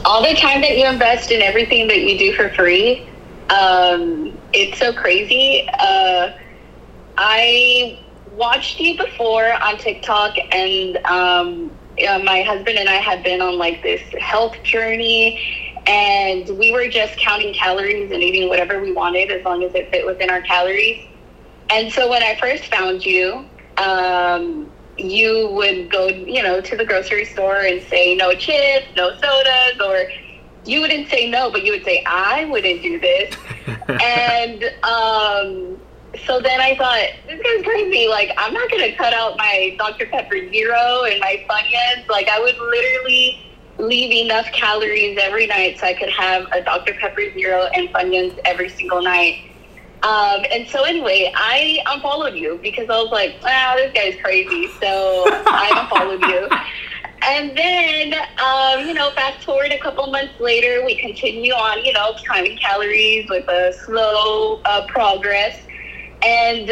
all the time that you invest in everything that you do for free, it's so crazy. I watched you before on TikTok, and my husband and I had been on like this health journey, and we were just counting calories and eating whatever we wanted as long as it fit within our calories. And so when I first found you, you would go, to the grocery store and say no chips, no sodas, or you wouldn't say no, but you would say, I wouldn't do this. And so then I thought, this guy's crazy. Like, I'm not going to cut out my Dr. Pepper Zero and my Funyuns. Like, I would literally leave enough calories every night so I could have a Dr. Pepper Zero and Funyuns every single night. And so anyway, I unfollowed you because I was like, this guy's crazy. So I unfollowed you. And then, fast forward a couple months later, we continue on, counting calories with a slow progress. And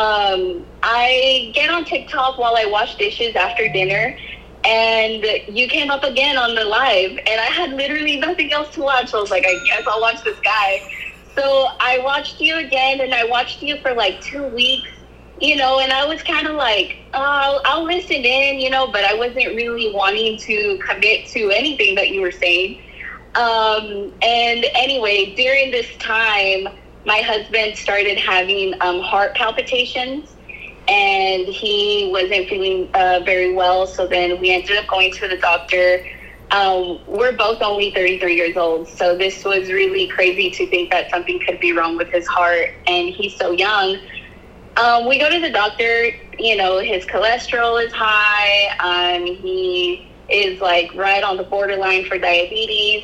I get on TikTok while I wash dishes after dinner. And you came up again on the live. And I had literally nothing else to watch. So I was like, I guess I'll watch this guy. So I watched you again, and I watched you for like 2 weeks, and I was kind of like, I'll listen in, but I wasn't really wanting to commit to anything that you were saying. And anyway, during this time, my husband started having heart palpitations, and he wasn't feeling very well. So then we ended up going to the doctor. We're both only 33 years old, so this was really crazy to think that something could be wrong with his heart, and he's so young. We go to the doctor, his cholesterol is high, he is like right on the borderline for diabetes,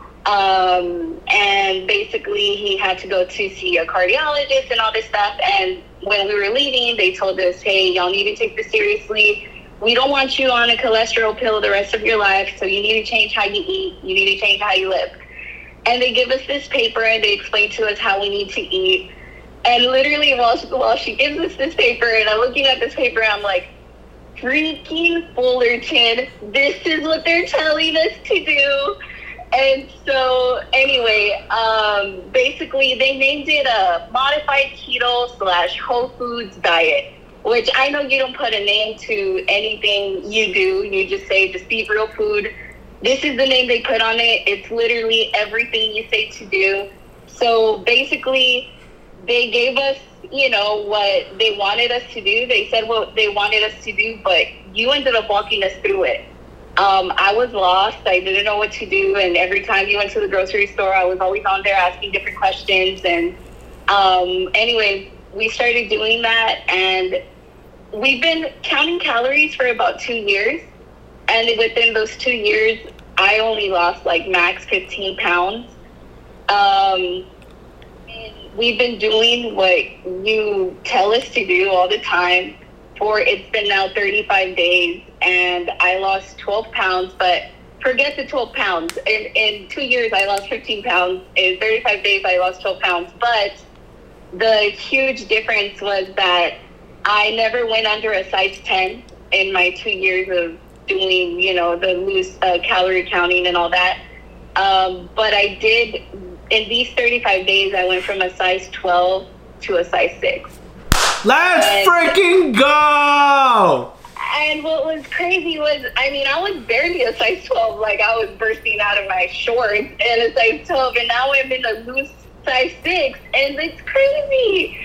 and basically he had to go to see a cardiologist and all this stuff, and when we were leaving, they told us, hey, y'all need to take this seriously. We don't want you on a cholesterol pill the rest of your life, so you need to change how you eat. You need to change how you live. And they give us this paper, and they explain to us how we need to eat. And literally, while she gives us this paper, and I'm looking at this paper, I'm like, freaking Fullerton, this is what they're telling us to do. And so, anyway, basically, they named it a modified keto / Whole Foods diet. Which I know you don't put a name to anything you do. You just say, just eat real food. This is the name they put on it. It's literally everything you say to do. So basically, they gave us, what they wanted us to do. They said what they wanted us to do, but you ended up walking us through it. I was lost. I didn't know what to do. And every time you went to the grocery store, I was always on there asking different questions. And anyway, we started doing that, and we've been counting calories for about 2 years, and within those 2 years, I only lost like max 15 pounds. And we've been doing what you tell us to do all the time for, it's been now 35 days, and I lost 12 pounds, but forget the 12 pounds. In 2 years, I lost 15 pounds. In 35 days, I lost 12 pounds, but the huge difference was that I never went under a size 10 in my 2 years of doing, the loose calorie counting and all that. But I did, in these 35 days, I went from a size 12 to a size 6. Let's freaking go! And what was crazy was, I was barely a size 12. Like, I was bursting out of my shorts in a size 12, and now I'm in a loose size 6, and it's crazy.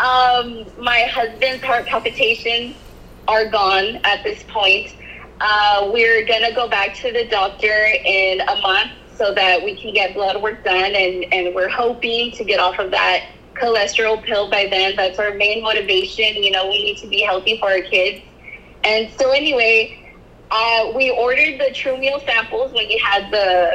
My husband's heart palpitations are gone at this point. We're gonna go back to the doctor in a month so that we can get blood work done, and we're hoping to get off of that cholesterol pill by then. That's our main motivation. We need to be healthy for our kids. And so anyway, we ordered the True Meal samples when you had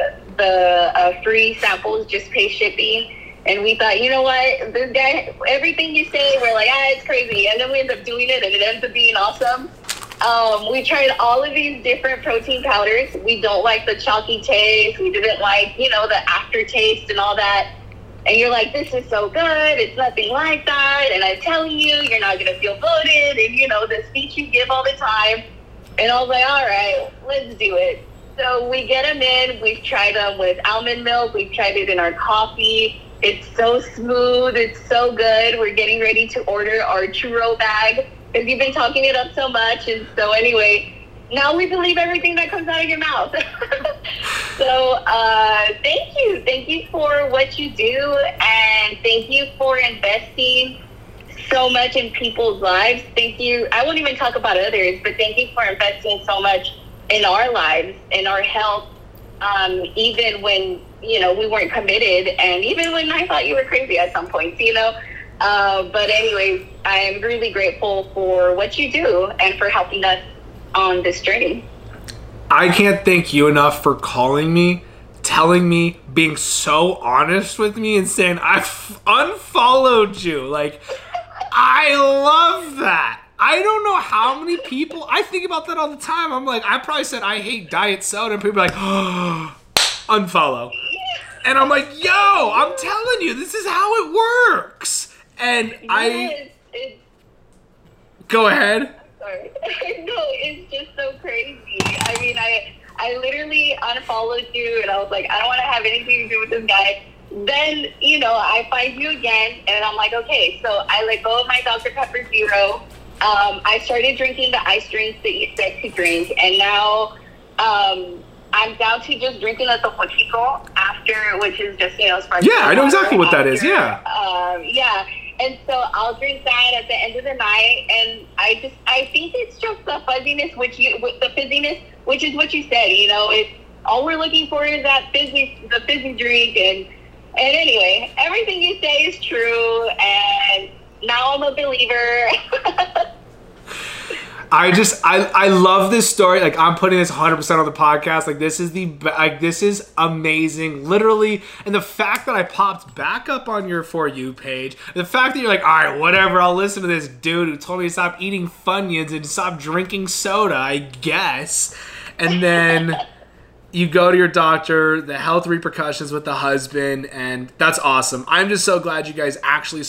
the free samples, just pay shipping. And we thought, you know what, this guy, everything you say, we're like, it's crazy. And then we end up doing it, and it ends up being awesome. We tried all of these different protein powders. We don't like the chalky taste. We didn't like, the aftertaste and all that. And you're like, this is so good. It's nothing like that. And I'm telling you, you're not going to feel bloated. And, the speech you give all the time. And I was like, all right, let's do it. So we get them in. We've tried them with almond milk. We've tried it in our coffee. It's so smooth. It's so good. We're getting ready to order our churro bag because you've been talking it up so much. And so anyway, now we believe everything that comes out of your mouth. So thank you. Thank you for what you do. And thank you for investing so much in people's lives. Thank you. I won't even talk about others, but thank you for investing so much in our lives, in our health, even when, we weren't committed, and even when I thought you were crazy at some points, But anyways, I'm really grateful for what you do and for helping us on this journey. I can't thank you enough for calling me, telling me, being so honest with me, and saying I've unfollowed you. Like, I love that. I don't know how many people, I think about that all the time. I'm like, I probably said I hate diet soda, and people are like, oh, unfollow. And I'm like, yo, I'm telling you, this is how it works. And go ahead. Sorry. No, it's just so crazy. I mean, I literally unfollowed you, and I was like, I don't want to have anything to do with this guy. Then, I find you again, and I'm like, okay, so I let go of my Dr. Pepper Zero. I started drinking the ice drinks that you said to drink, and now I'm down to just drinking a Topo Chico after, which is just, sparkling. Yeah, I know exactly what that is, yeah. Yeah, and so I'll drink that at the end of the night, and I think it's just the fuzziness, the fizziness, which is what you said, it's all we're looking for is the fizzy drink, and anyway, everything you say is true, and now I'm a believer. I love this story. Like, I'm putting this 100% on the podcast. Like, this is amazing, literally. And the fact that I popped back up on your For You page, the fact that you're like, all right, whatever, I'll listen to this dude who told me to stop eating Funyuns and stop drinking soda, I guess. And then you go to your doctor, the health repercussions with the husband, and that's awesome. I'm just so glad you guys actually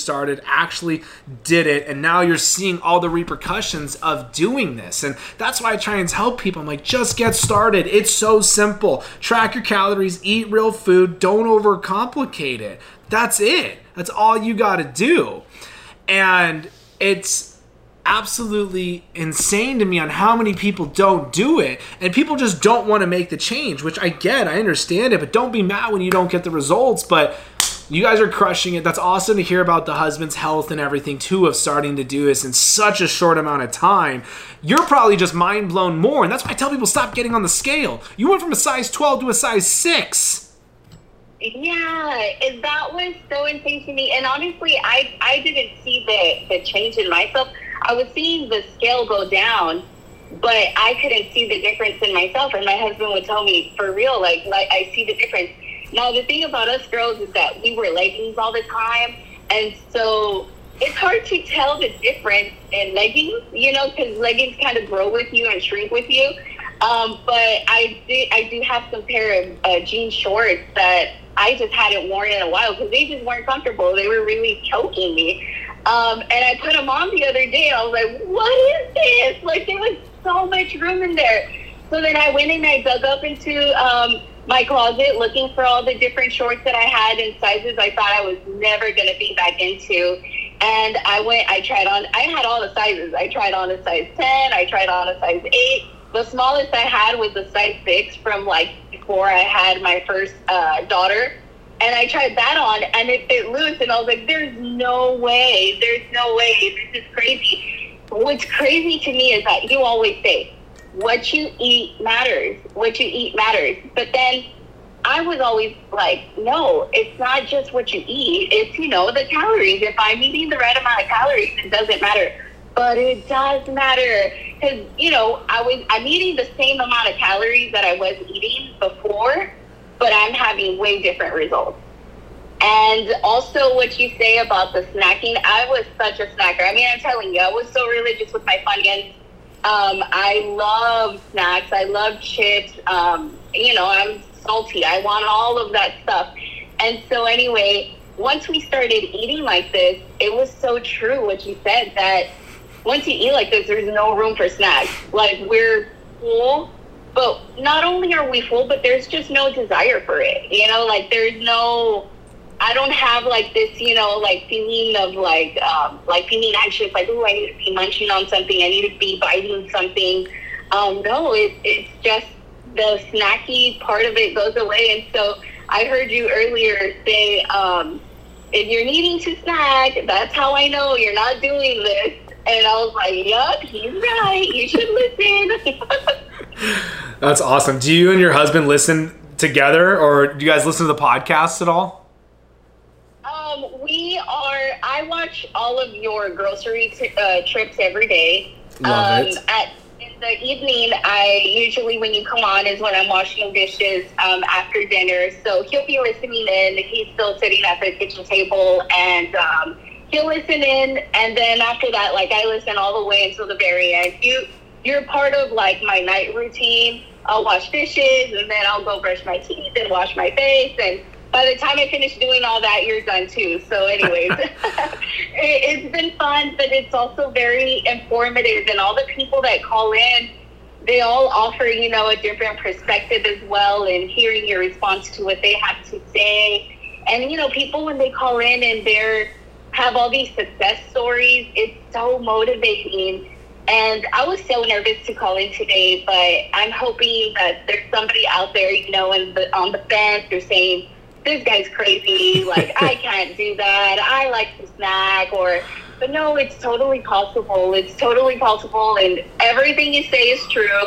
did it, and now you're seeing all the repercussions of doing this. And that's why I try and tell people, I'm like, just get started. It's so simple. Track your calories, eat real food, don't overcomplicate it. That's it. That's all you got to do. And it's absolutely insane to me on how many people don't do it, and people just don't want to make the change, which I get, I understand it, but don't be mad when you don't get the results. But you guys are crushing it. That's awesome to hear about the husband's health and everything too, of starting to do this in such a short amount of time. You're probably just mind blown more, and that's why I tell people, stop getting on the scale. You went from a size 12 to a size 6. Yeah, that was so insane to me, and honestly, I didn't see the change in myself. I was seeing the scale go down, but I couldn't see the difference in myself. And my husband would tell me, for real, like I see the difference. Now, the thing about us girls is that we wear leggings all the time. And so it's hard to tell the difference in leggings, because leggings kind of grow with you and shrink with you. But I do have some pair of jean shorts that I just hadn't worn in a while because they just weren't comfortable. They were really choking me. And I put them on the other day, and I was like, what is this? Like, there was so much room in there. So then I went and I dug up into my closet looking for all the different shorts that I had in sizes I thought I was never going to be back into. And I had all the sizes. I tried on a size 10, I tried on a size 8. The smallest I had was a size 6 from before I had my first daughter. And I tried that on, and it fit loose, and I was like, there's no way. This is crazy. What's crazy to me is that you always say, what you eat matters. But then I was always like, no, it's not just what you eat. It's, the calories. If I'm eating the right amount of calories, it doesn't matter. But it does matter. Because, I'm eating the same amount of calories that I was eating before, but I'm having way different results. And also what you say about the snacking, I was such a snacker. I mean, I'm telling you, I was so religious with my Funyuns. I love snacks. I love chips. I'm salty. I want all of that stuff. And so anyway, once we started eating like this, it was so true what you said, that once you eat like this, there's no room for snacks. Like, we're full But not only are we full, but there's just no desire for it. You know, like there's no, I don't have like this, you know, like feeling of like feeling anxious, like, oh, I need to be munching on something. I need to be biting something. No, it's just the snacky part of it goes away. And so I heard you earlier say, if you're needing to snack, that's how I know you're not doing this. And I was like, yup, he's right. You should listen. That's awesome. Do you and your husband listen together, or do you guys listen to the podcast at all? I watch all of your grocery trips every day. Love it. In the evening, I usually, when you come on, is when I'm washing dishes after dinner. So he'll be listening in. He's still sitting at the kitchen table, and he'll listen in. And then after that, like, I listen all the way until the very end. You're part of like my night routine. I'll wash dishes, and then I'll go brush my teeth and wash my face, and by the time I finish doing all that, you're done too. So anyways, it's been fun, but it's also very informative. And all the people that call in, they all offer, you know, a different perspective as well, and hearing your response to what they have to say. And, you know, people, when they call in and have all these success stories, it's so motivating. And I was so nervous to call in today, but I'm hoping that there's somebody out there, you know, on the fence, or saying, this guy's crazy, like, I can't do that, I like to snack, but no, it's totally possible. It's totally possible, and everything you say is true.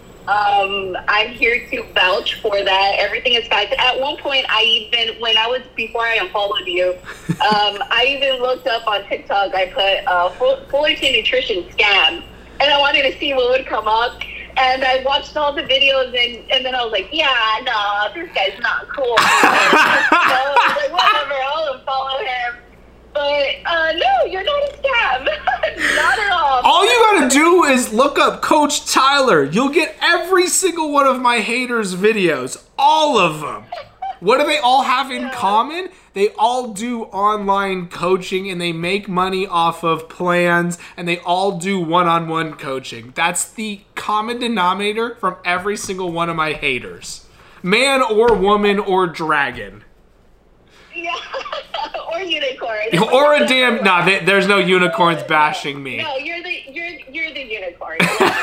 I'm here to vouch for that. Everything is fact. At one point, before I unfollowed you, I even looked up on TikTok, I put Fullerton Nutrition scam, and I wanted to see what would come up. And I watched all the videos, and then I was like, yeah, no, this guy's not cool. So I was like, whatever, I'll unfollow him. But no, you're not a scam. Not at all. All you gotta do is look up Coach Tyler. You'll get every single one of my haters' videos. All of them. What do they all have in common? They all do online coaching, and they make money off of plans, and they all do one-on-one coaching. That's the common denominator from every single one of my haters. Man or woman or dragon. Yeah, or unicorn. Or a damn... there's no unicorns bashing me. No, you're the unicorn.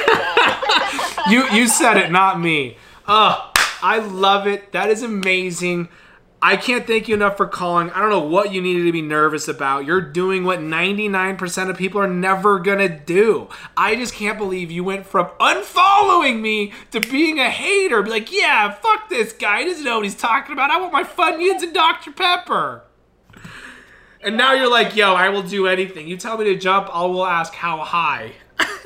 You said it, not me. I love it. That is amazing. I can't thank you enough for calling. I don't know what you needed to be nervous about. You're doing what 99% of people are never going to do. I just can't believe you went from unfollowing me to being a hater. Be like, yeah, fuck this guy. He doesn't know what he's talking about. I want my Funyuns and Dr. Pepper. And now you're like, yo, I will do anything. You tell me to jump, I will ask how high.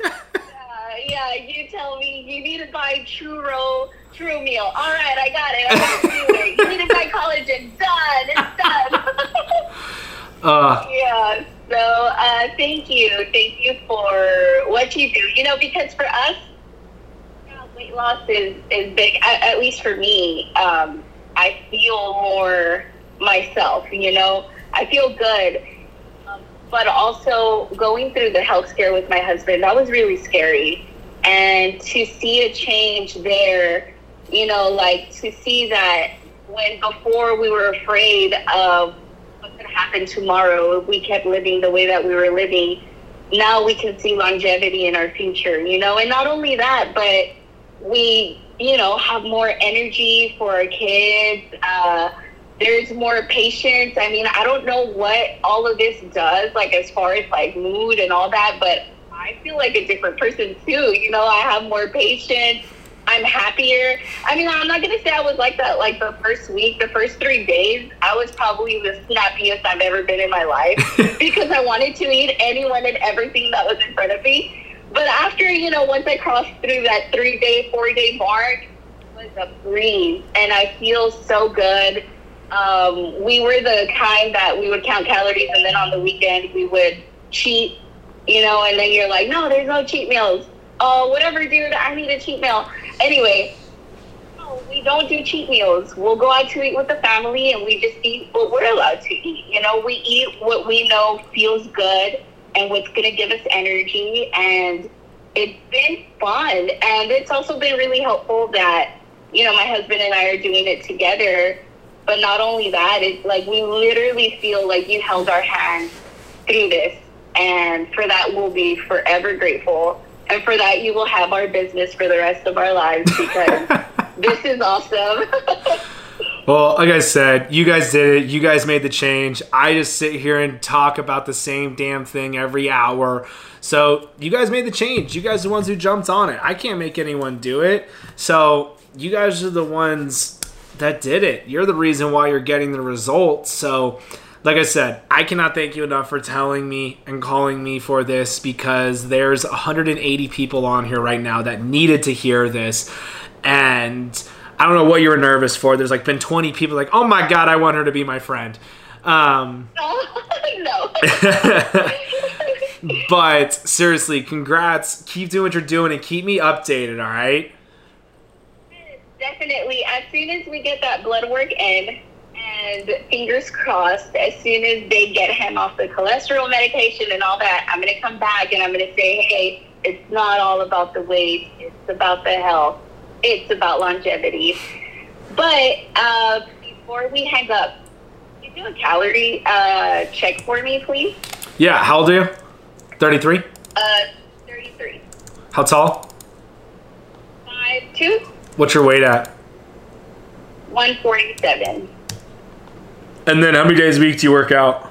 Yeah, you tell me you need to buy True Meal. All right, I got it. I'm going to do it. You need to buy collagen. Done. It's done. Yeah. So thank you. Thank you for what you do. You know, because for us, weight loss is big. At least for me, I feel more myself. You know, I feel good. But also going through the health scare with my husband, that was really scary. And to see a change there, you know, like to see that when before we were afraid of what's going to happen tomorrow if we kept living the way that we were living, now we can see longevity in our future, you know. And not only that, but we, you know, have more energy for our kids. There's more patience. I mean, I don't know what all of this does, like as far as like mood and all that, but I feel like a different person too. You know, I have more patience. I'm happier. I mean, I'm not going to say I was like that like the first week, the first 3 days. I was probably the snappiest I've ever been in my life because I wanted to eat anyone and everything that was in front of me. But after, you know, once I crossed through that 3-day, 4-day mark, it was a breeze. And I feel so good. We were the kind that we would count calories, and then on the weekend we would cheat, you know, and then you're like, no, there's no cheat meals. Oh, whatever, dude, I need a cheat meal. Anyway, no, we don't do cheat meals. We'll go out to eat with the family, and we just eat what we're allowed to eat. You know, we eat what we know feels good and what's going to give us energy. And it's been fun, and it's also been really helpful that, you know, my husband and I are doing it together. But not only that, it's like we literally feel like you held our hands through this, and for that we'll be forever grateful, and for that you will have our business for the rest of our lives, because this is awesome. Well, like I said, you guys did it. You guys made the change. I just sit here and talk about the same damn thing every hour. So you guys made the change. You guys are the ones who jumped on it. I can't make anyone do it. So you guys are the ones that did it. You're the reason why you're getting the results. So like I said, I cannot thank you enough for telling me and calling me for this, because there's 180 people on here right now that needed to hear this. And I don't know what you were nervous for. There's like been 20 people like, oh my God, I want her to be my friend. No. But seriously, congrats. Keep doing what you're doing and keep me updated, all right? Definitely. As soon as we get that blood work in, and fingers crossed, as soon as they get him off the cholesterol medication and all that, I'm going to come back and I'm going to say, hey, it's not all about the weight. It's about the health. It's about longevity. But before we hang up, can you do a calorie check for me, please? Yeah, how old are you? 33? 33. How tall? 5'2". What's your weight at? 147. And then how many days a week do you work out?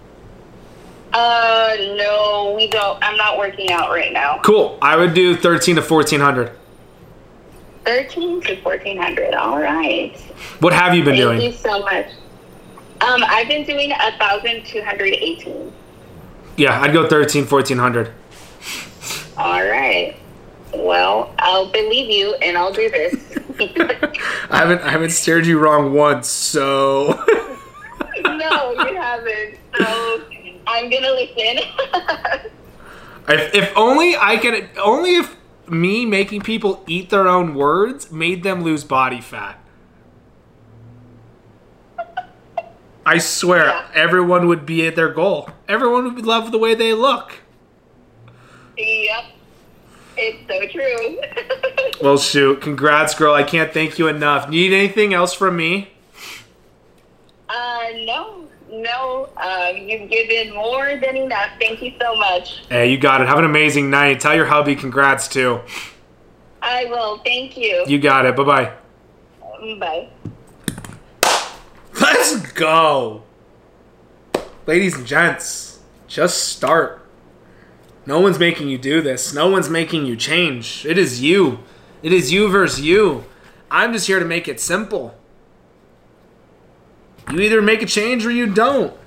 No, we don't. I'm not working out right now. Cool. I would do 13 to 1400. 13 to 1400. All right. What have you been doing? Thank you so much. I've been doing 1,218. Yeah, I'd go 13, 1400. All right. Well, I'll believe you and I'll do this. I haven't steered you wrong once, so No, you haven't. So I'm gonna listen. if only I can, only if me making people eat their own words made them lose body fat. I swear, Yeah. everyone would be at their goal. Everyone would love the way they look. Yep. It's so true. Well, shoot. Congrats, girl. I can't thank you enough. Need anything else from me? No. You've given more than enough. Thank you so much. Hey, you got it. Have an amazing night. Tell your hubby congrats, too. I will. Thank you. You got it. Bye-bye. Bye. Let's go. Ladies and gents, just start. No one's making you do this. No one's making you change. It is you. It is you versus you. I'm just here to make it simple. You either make a change or you don't.